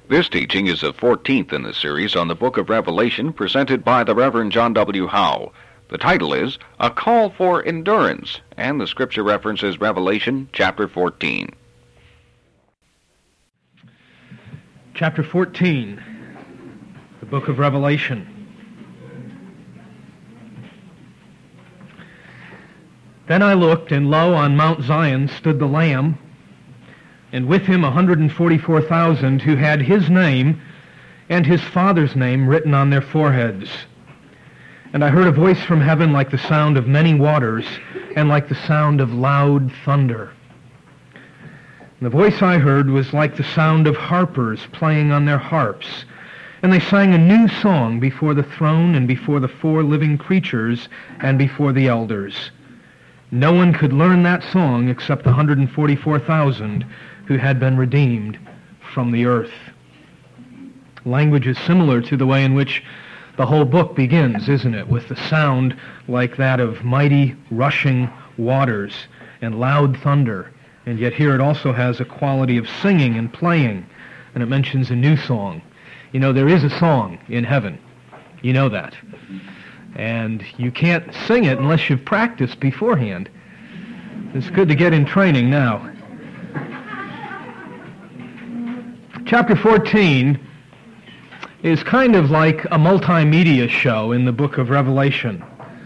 This teaching is the 14th in the series on the book of Revelation, presented by the Reverend John W. Howe. The title is A Call for Endurance, and the scripture reference is Revelation chapter 14. Chapter 14, the book of Revelation. Then I looked, and lo, on Mount Zion stood the Lamb, and with him 144,000 who had his name and his Father's name written on their foreheads. And I heard a voice from heaven like the sound of many waters, and like the sound of loud thunder. And the voice I heard was like the sound of harpers playing on their harps. And they sang a new song before the throne and before the four living creatures and before the elders. No one could learn that song except the 144,000 who had been redeemed from the earth. Language is similar to the way in which the whole book begins, isn't it? With the sound like that of mighty rushing waters and loud thunder. And yet here it also has a quality of singing and playing. And it mentions a new song. You know, there is a song in heaven. You know that. And you can't sing it unless you've practiced beforehand. It's good to get in training now. Chapter 14 is kind of like a multimedia show in the book of Revelation.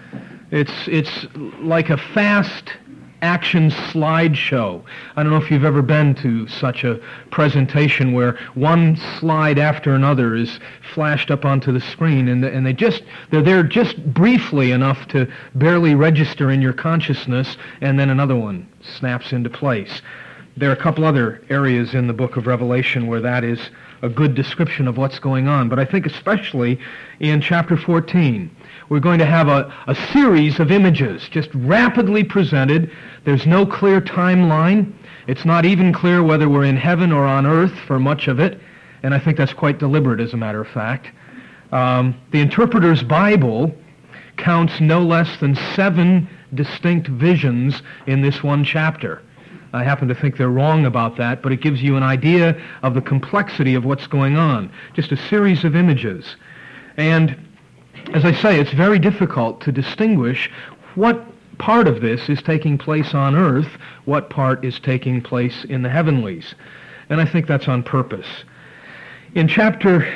It's like a fast action slideshow. I don't know if you've ever been to such a presentation where one slide after another is flashed up onto the screen, and they're there just briefly enough to barely register in your consciousness, and then another one snaps into place. There are a couple other areas in the book of Revelation where that is a good description of what's going on, but I think especially in chapter 14, we're going to have a series of images just rapidly presented. There's no clear timeline. It's not even clear whether we're in heaven or on earth for much of it, and I think that's quite deliberate, as a matter of fact. The Interpreter's Bible counts no less than 7 distinct visions in this one chapter. I happen to think they're wrong about that, but it gives you an idea of the complexity of what's going on. Just a series of images. And as I say, it's very difficult to distinguish what part of this is taking place on earth, what part is taking place in the heavenlies. And I think that's on purpose. In chapter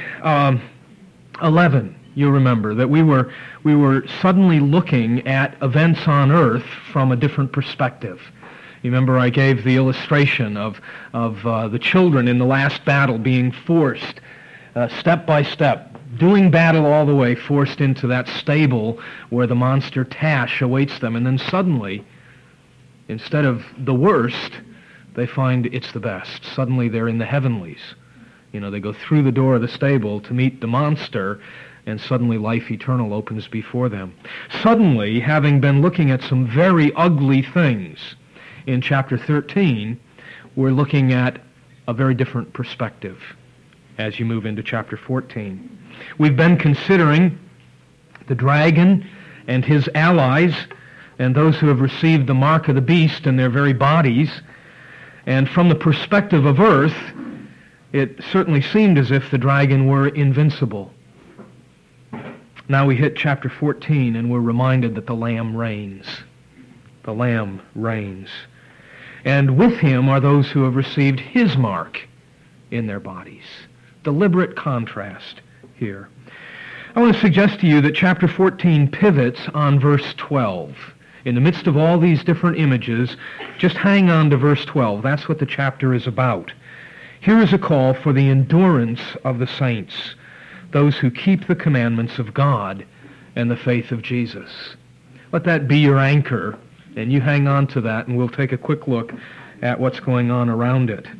11, you remember that we were suddenly looking at events on earth from a different perspective. You remember I gave the illustration of the children in the last battle being forced step by step, doing battle all the way, forced into that stable where the monster Tash awaits them. And then suddenly, instead of the worst, they find it's the best. Suddenly they're in the heavenlies. You know, they go through the door of the stable to meet the monster, and suddenly life eternal opens before them. Suddenly, having been looking at some very ugly things in chapter 13, we're looking at a very different perspective as you move into chapter 14. We've been considering the dragon and his allies and those who have received the mark of the beast in their very bodies. And from the perspective of earth, it certainly seemed as if the dragon were invincible. Now we hit chapter 14 and we're reminded that the Lamb reigns. The Lamb reigns. And with him are those who have received his mark in their bodies. Deliberate contrast here. I want to suggest to you that chapter 14 pivots on verse 12. In the midst of all these different images, just hang on to verse 12. That's what the chapter is about. Here is a call for the endurance of the saints, those who keep the commandments of God and the faith of Jesus. Let that be your anchor, and you hang on to that, and we'll take a quick look at what's going on around it.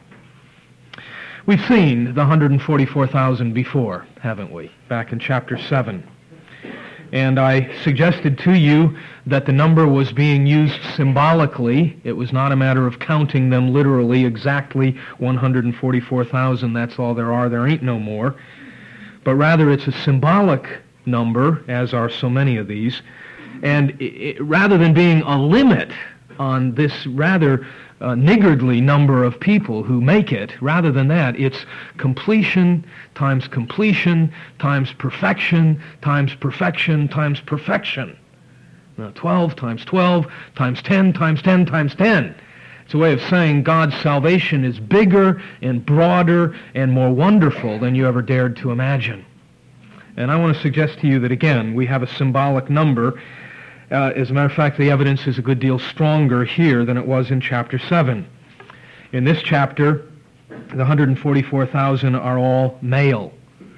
We've seen the 144,000 before, haven't we? Back in chapter 7. And I suggested to you that the number was being used symbolically. It was not a matter of counting them literally, exactly 144,000, that's all there are, there ain't no more. But rather it's a symbolic number, as are so many of these. And rather than being a limit on this rather niggardly number of people who make it. Rather than that, it's completion times perfection times perfection times perfection. Now, 12 times 12 times 10 times 10 times 10. It's a way of saying God's salvation is bigger and broader and more wonderful than you ever dared to imagine. And I want to suggest to you that, again, we have a symbolic number. As a matter of fact, the evidence is a good deal stronger here than it was in chapter 7. In this chapter, the 144,000 are all male.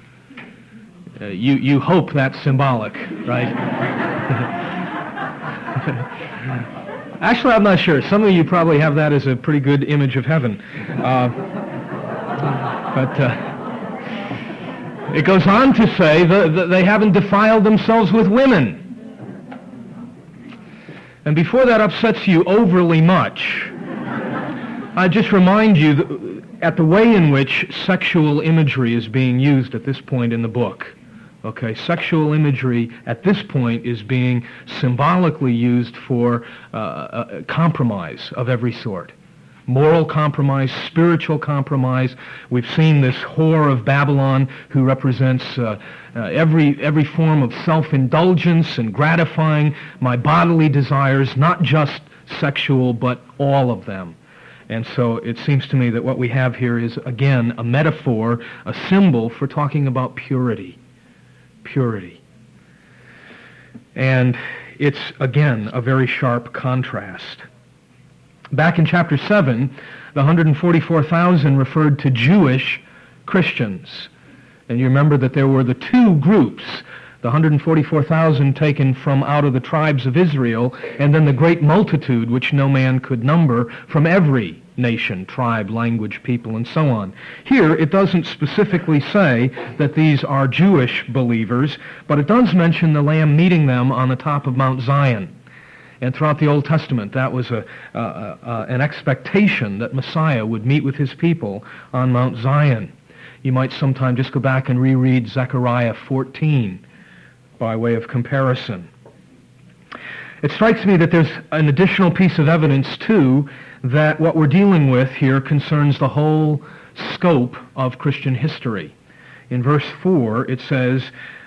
You hope that's symbolic, right? Actually, I'm not sure. Some of you probably have that as a pretty good image of heaven. But it goes on to say that they haven't defiled themselves with women. And before that upsets you overly much, I just remind you that at the way in which sexual imagery is being used at this point in the book. Okay, sexual imagery at this point is being symbolically used for compromise of every sort. Moral compromise, spiritual compromise. We've seen this whore of Babylon who represents every form of self-indulgence and gratifying my bodily desires, not just sexual, but all of them. And so it seems to me that what we have here is, again, a metaphor, a symbol for talking about purity. Purity. And it's, again, a very sharp contrast. Back in chapter 7, the 144,000 referred to Jewish Christians. And you remember that there were the two groups, the 144,000 taken from out of the tribes of Israel, and then the great multitude which no man could number from every nation, tribe, language, people, and so on. Here, it doesn't specifically say that these are Jewish believers, but it does mention the Lamb meeting them on the top of Mount Zion. And throughout the Old Testament, that was an expectation that Messiah would meet with his people on Mount Zion. You might sometime just go back and reread Zechariah 14 by way of comparison. It strikes me that there's an additional piece of evidence, too, that what we're dealing with here concerns the whole scope of Christian history. In verse 4, it says,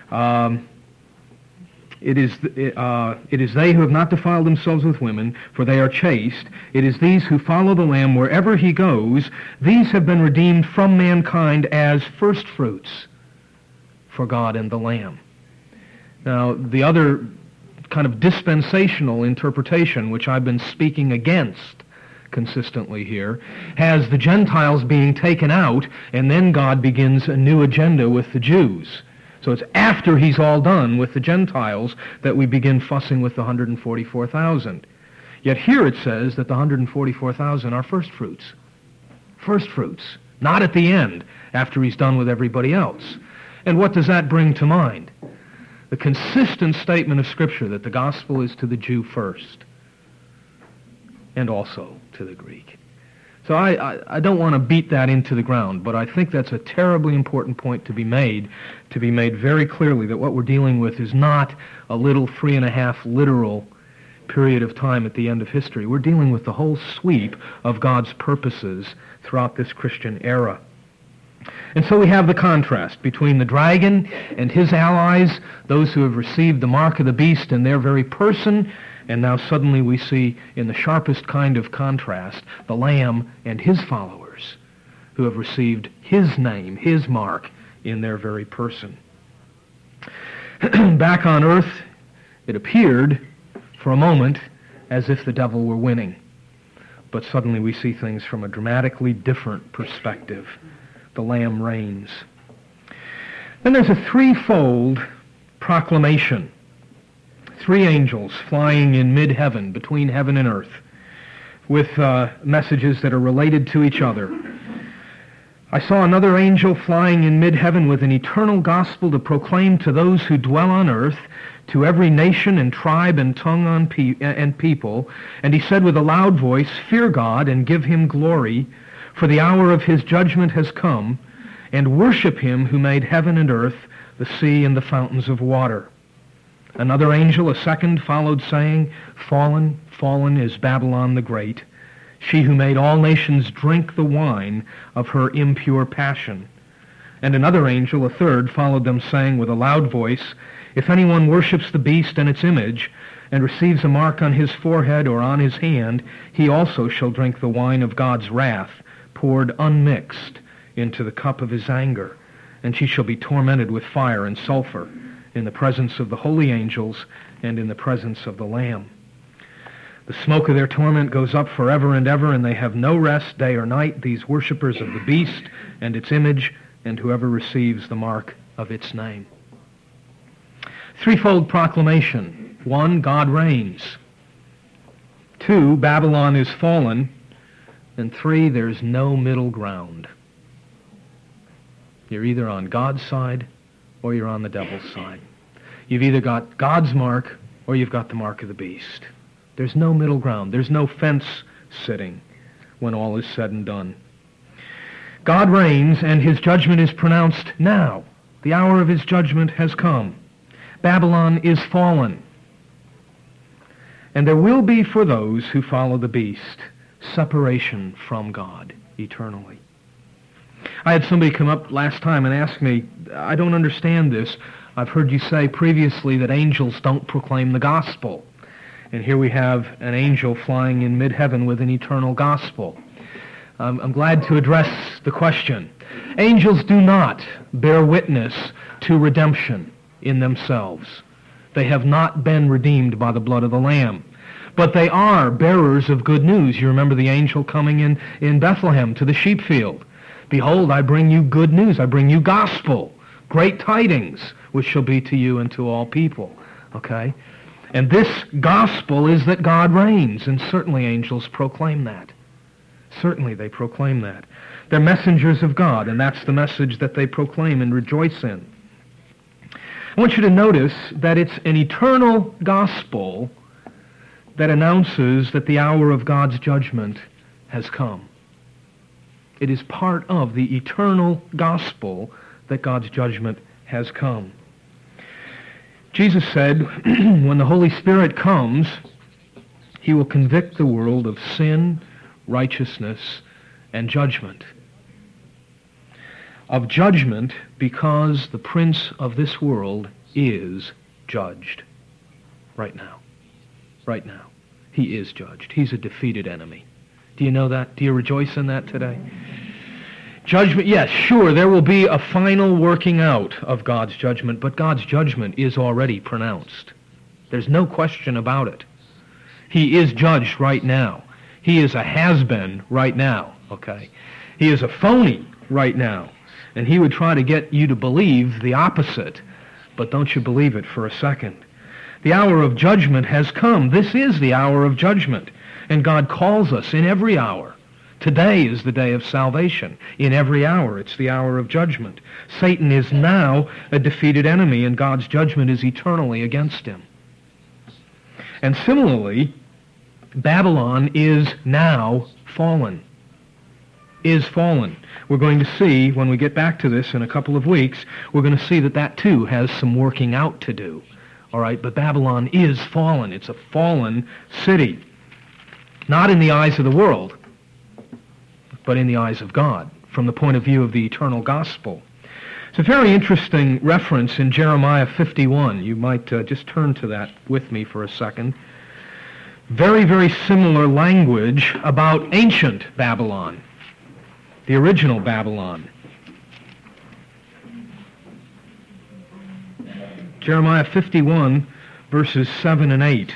It is they who have not defiled themselves with women, for they are chaste. It is these who follow the Lamb wherever he goes. These have been redeemed from mankind as firstfruits for God and the Lamb. Now, the other kind of dispensational interpretation, which I've been speaking against consistently here, has the Gentiles being taken out, and then God begins a new agenda with the Jews. So it's after he's all done with the Gentiles that we begin fussing with the 144,000. Yet here it says that the 144,000 are firstfruits. Firstfruits. Not at the end, after he's done with everybody else. And what does that bring to mind? The consistent statement of Scripture that the gospel is to the Jew first, and also to the Greek. So I don't want to beat that into the ground, but I think that's a terribly important point to be made very clearly, that what we're dealing with is not a little 3.5 literal period of time at the end of history. We're dealing with the whole sweep of God's purposes throughout this Christian era. And so we have the contrast between the dragon and his allies, those who have received the mark of the beast in their very person, and now suddenly we see, in the sharpest kind of contrast, the Lamb and his followers, who have received his name, his mark, in their very person. Back on earth, it appeared, for a moment, as if the devil were winning. But suddenly we see things from a dramatically different perspective. The Lamb reigns. Then there's a threefold proclamation. 3 angels flying in mid-heaven, between heaven and earth, with messages that are related to each other. I saw another angel flying in mid-heaven with an eternal gospel to proclaim to those who dwell on earth, to every nation and tribe and tongue and people. And he said with a loud voice, "Fear God and give him glory, for the hour of his judgment has come, and worship him who made heaven and earth, the sea and the fountains of water." Another angel, a second, followed, saying, "Fallen, fallen is Babylon the Great, she who made all nations drink the wine of her impure passion. And another angel, a third, followed them, saying with a loud voice, If anyone worships the beast and its image, and receives a mark on his forehead or on his hand, he also shall drink the wine of God's wrath, poured unmixed into the cup of his anger. And she shall be tormented with fire and sulfur in the presence of the holy angels and in the presence of the Lamb. The smoke of their torment goes up forever and ever, and they have no rest day or night, these worshippers of the beast and its image, and whoever receives the mark of its name. Threefold proclamation. 1, God reigns. 2, Babylon is fallen. And 3, there's no middle ground. You're either on God's side or you're on the devil's side. You've either got God's mark or you've got the mark of the beast. There's no middle ground. There's no fence sitting when all is said and done. God reigns, and his judgment is pronounced now. The hour of his judgment has come. Babylon is fallen. And there will be, for those who follow the beast, separation from God eternally. I had somebody come up last time and ask me, I don't understand this. I've heard you say previously that angels don't proclaim the gospel. And here we have an angel flying in mid-heaven with an eternal gospel. I'm glad to address the question. Angels do not bear witness to redemption in themselves. They have not been redeemed by the blood of the Lamb. But they are bearers of good news. You remember the angel coming in Bethlehem to the sheep field. Behold, I bring you good news. I bring you gospel, great tidings, which shall be to you and to all people. Okay? And this gospel is that God reigns, and certainly angels proclaim that. Certainly they proclaim that. They're messengers of God, and that's the message that they proclaim and rejoice in. I want you to notice that it's an eternal gospel that announces that the hour of God's judgment has come. It is part of the eternal gospel that God's judgment has come. Jesus said, when the Holy Spirit comes, he will convict the world of sin, righteousness, and judgment. Of judgment because the prince of this world is judged right now. Right now. He is judged. He's a defeated enemy. Do you know that? Do you rejoice in that today? Judgment, yes, sure, there will be a final working out of God's judgment, but God's judgment is already pronounced. There's no question about it. He is judged right now. He is a has-been right now, okay? He is a phony right now, and he would try to get you to believe the opposite, but don't you believe it for a second. The hour of judgment has come. This is the hour of judgment, and God calls us in every hour. Today is the day of salvation. In every hour, it's the hour of judgment. Satan is now a defeated enemy, and God's judgment is eternally against him. And similarly, Babylon is now fallen. Is fallen. We're going to see, when we get back to this in a couple of weeks, we're going to see that that too has some working out to do. All right, but Babylon is fallen. It's a fallen city. Not in the eyes of the world, but in the eyes of God, from the point of view of the eternal gospel. It's a very interesting reference in Jeremiah 51. You might just turn to that with me for a second. Very, very similar language about ancient Babylon, the original Babylon. Jeremiah 51, verses 7 and 8.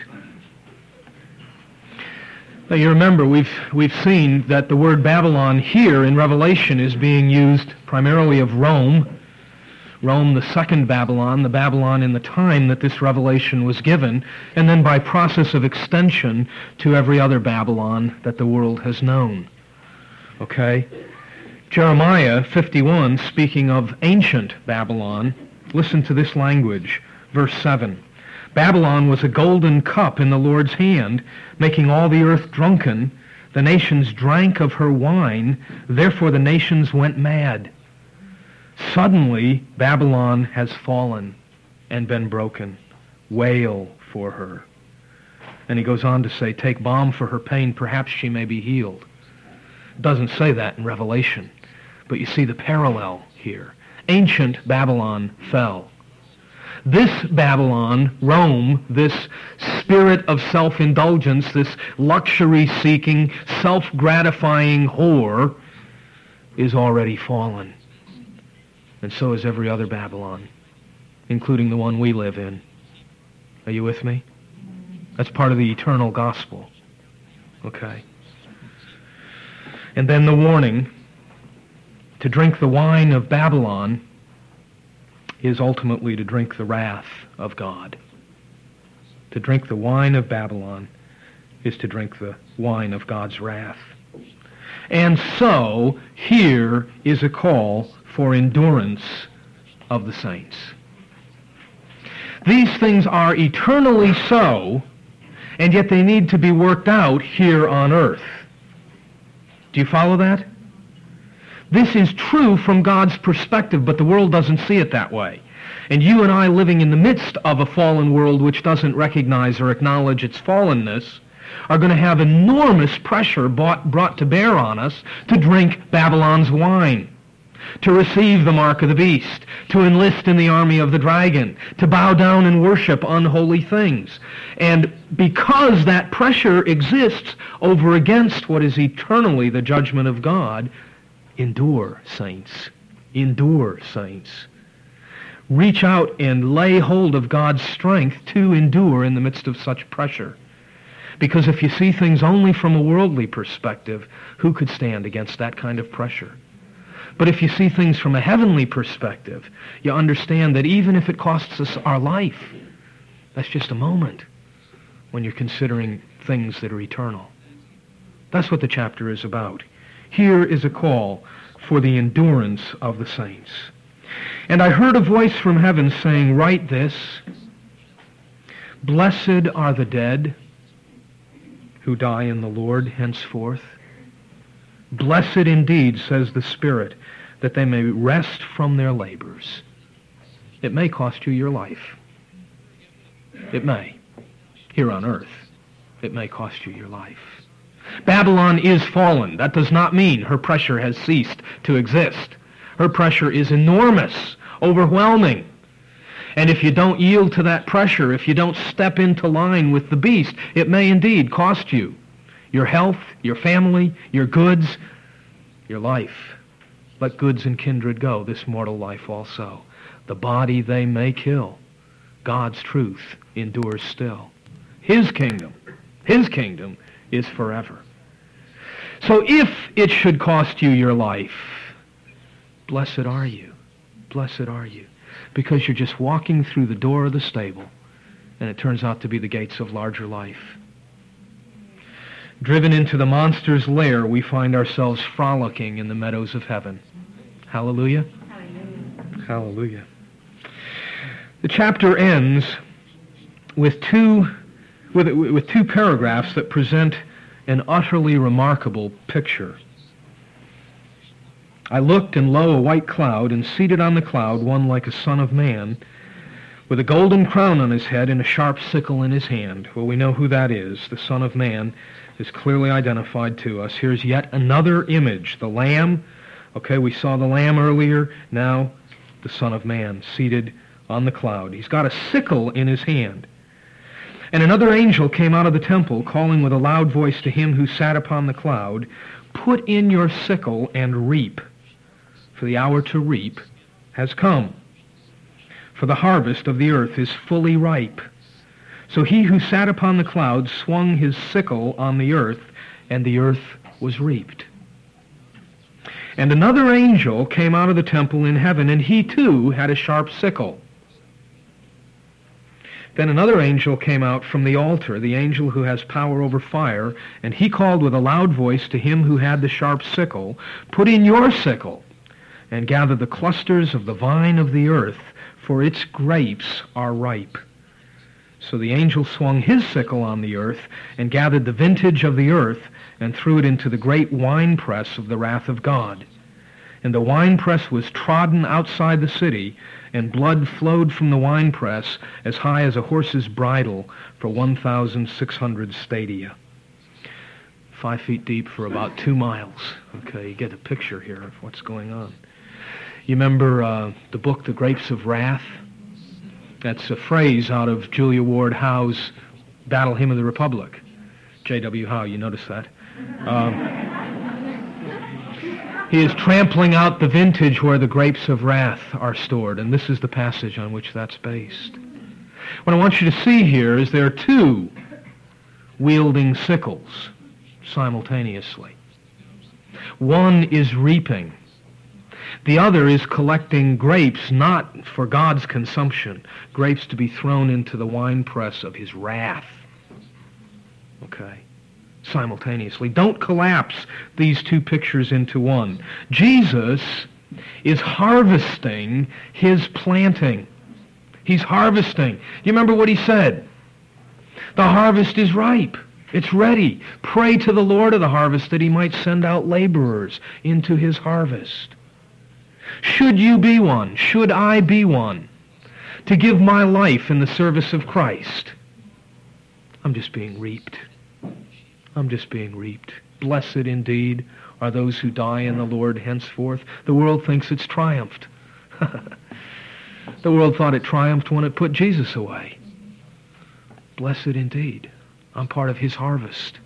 Now you remember, we've seen that the word Babylon here in Revelation is being used primarily of Rome. Rome, the second Babylon, the Babylon in the time that this revelation was given, and then by process of extension to every other Babylon that the world has known. Okay? Jeremiah 51, speaking of ancient Babylon, listen to this language, verse 7. Babylon was a golden cup in the Lord's hand, making all the earth drunken. The nations drank of her wine, therefore the nations went mad. Suddenly Babylon has fallen and been broken. Wail for her. And he goes on to say, take balm for her pain, perhaps she may be healed. It doesn't say that in Revelation, but you see the parallel here. Ancient Babylon fell. This Babylon, Rome, this spirit of self-indulgence, this luxury-seeking, self-gratifying whore, is already fallen. And so is every other Babylon, including the one we live in. Are you with me? That's part of the eternal gospel. Okay. And then the warning to drink the wine of Babylon is ultimately to drink the wrath of God. To drink the wine of Babylon is to drink the wine of God's wrath. And so, here is a call for endurance of the saints. These things are eternally so, and yet they need to be worked out here on earth. Do you follow that? This is true from God's perspective, but the world doesn't see it that way. And you and I, living in the midst of a fallen world which doesn't recognize or acknowledge its fallenness, are going to have enormous pressure brought to bear on us to drink Babylon's wine, to receive the mark of the beast, to enlist in the army of the dragon, to bow down and worship unholy things. And because that pressure exists over against what is eternally the judgment of God, endure, saints. Endure, saints. Reach out and lay hold of God's strength to endure in the midst of such pressure. Because if you see things only from a worldly perspective, who could stand against that kind of pressure? But if you see things from a heavenly perspective, you understand that even if it costs us our life, that's just a moment when you're considering things that are eternal. That's what the chapter is about. Here is a call for the endurance of the saints. And I heard a voice from heaven saying, write this, blessed are the dead who die in the Lord henceforth. Blessed indeed, says the Spirit, that they may rest from their labors. It may cost you your life. It may. Here on earth, it may cost you your life. Babylon is fallen. That does not mean her pressure has ceased to exist. Her pressure is enormous, overwhelming. And if you don't yield to that pressure, if you don't step into line with the beast, it may indeed cost you your health, your family, your goods, your life. Let goods and kindred go, this mortal life also. The body they may kill. God's truth endures still. His kingdom is forever. So if it should cost you your life, blessed are you. Blessed are you. Because you're just walking through the door of the stable, and it turns out to be the gates of larger life. Driven into the monster's lair, we find ourselves frolicking in the meadows of heaven. Hallelujah? Hallelujah. Hallelujah. The chapter ends with two paragraphs that present an utterly remarkable picture. I looked, and lo, a white cloud, and seated on the cloud one like a son of man, with a golden crown on his head and a sharp sickle in his hand. Well, we know who that is. The Son of Man is clearly identified to us. Here's yet another image. The Lamb. Okay, we saw the Lamb earlier. Now, the Son of Man, seated on the cloud. He's got a sickle in his hand. And another angel came out of the temple, calling with a loud voice to him who sat upon the cloud, put in your sickle and reap, for the hour to reap has come. For the harvest of the earth is fully ripe. So he who sat upon the cloud swung his sickle on the earth, and the earth was reaped. And another angel came out of the temple in heaven, and he too had a sharp sickle. Then another angel came out from the altar, the angel who has power over fire, and he called with a loud voice to him who had the sharp sickle, put in your sickle, and gather the clusters of the vine of the earth, for its grapes are ripe. So the angel swung his sickle on the earth, and gathered the vintage of the earth, and threw it into the great winepress of the wrath of God. And the winepress was trodden outside the city, and blood flowed from the winepress as high as a horse's bridle for 1,600 stadia. 5 feet deep for about 2 miles. Okay, you get a picture here of what's going on. You remember the book, The Grapes of Wrath? That's a phrase out of Julia Ward Howe's Battle Hymn of the Republic. J.W. Howe, you notice that? He is trampling out the vintage where the grapes of wrath are stored, and this is the passage on which that's based. What I want you to see here is there are 2 wielding sickles simultaneously. One is reaping. The other is collecting grapes, not for God's consumption, grapes to be thrown into the winepress of his wrath. Okay? Simultaneously. Don't collapse these 2 pictures into one. Jesus is harvesting his planting. He's harvesting. You remember what he said? The harvest is ripe. It's ready. Pray to the Lord of the harvest that he might send out laborers into his harvest. Should you be one, should I be one, to give my life in the service of Christ, I'm just being reaped. I'm just being reaped. Blessed indeed are those who die in the Lord henceforth. The world thinks it's triumphed. The world thought it triumphed when it put Jesus away. Blessed indeed. I'm part of his harvest.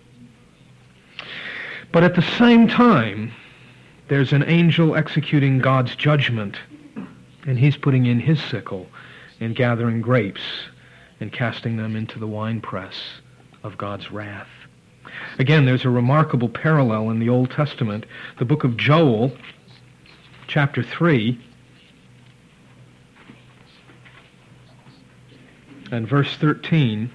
But at the same time, there's an angel executing God's judgment, and he's putting in his sickle and gathering grapes and casting them into the winepress of God's wrath. Again, there's a remarkable parallel in the Old Testament. The book of Joel, chapter 3, and verse 13,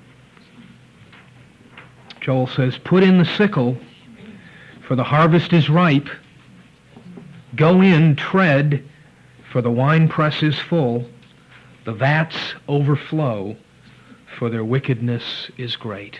Joel says, "Put in the sickle, for the harvest is ripe. Go in, tread, for the winepress is full. The vats overflow, for their wickedness is great."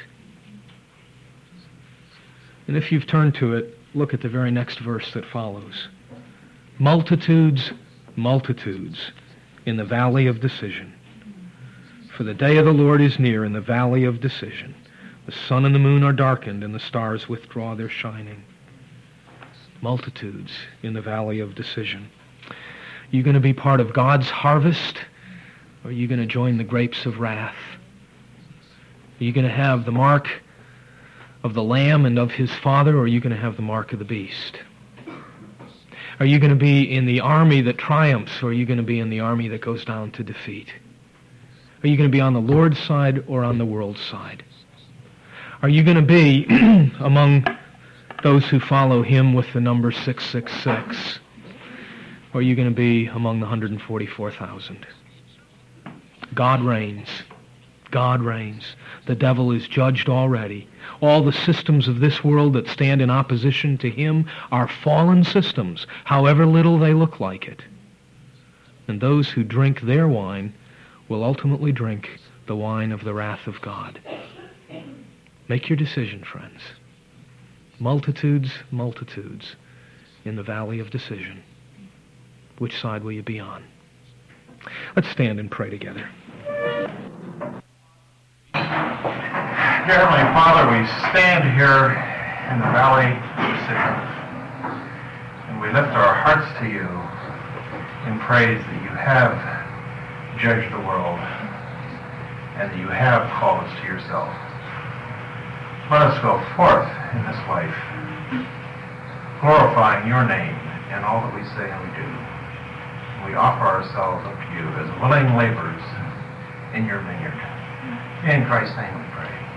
And if you've turned to it, look at the very next verse that follows. "Multitudes, multitudes, in the valley of decision. For the day of the Lord is near in the valley of decision. The sun and the moon are darkened, and the stars withdraw their shining." Multitudes in the valley of decision. You going to be part of God's harvest, or are you going to join the grapes of wrath? Are you going to have the mark of the Lamb and of his Father, or are you going to have the mark of the beast? Are you going to be in the army that triumphs, or are you going to be in the army that goes down to defeat? Are you going to be on the Lord's side or on the world's side? Are you going to be among those who follow him with the number 666? Or are you going to be among the 144,000? God reigns. God reigns. The devil is judged already. All the systems of this world that stand in opposition to him are fallen systems, however little they look like it. And those who drink their wine will ultimately drink the wine of the wrath of God. Make your decision, friends. Multitudes, multitudes in the valley of decision. Which side will you be on? Let's stand and pray together. Dear Heavenly Father, we stand here in the valley of decision, and we lift our hearts to you in praise that you have judged the world and that you have called us to yourself. Let us go forth in this life, glorifying your name in all that we say and we do. We offer ourselves up to you as willing laborers in your vineyard. In Christ's name we pray.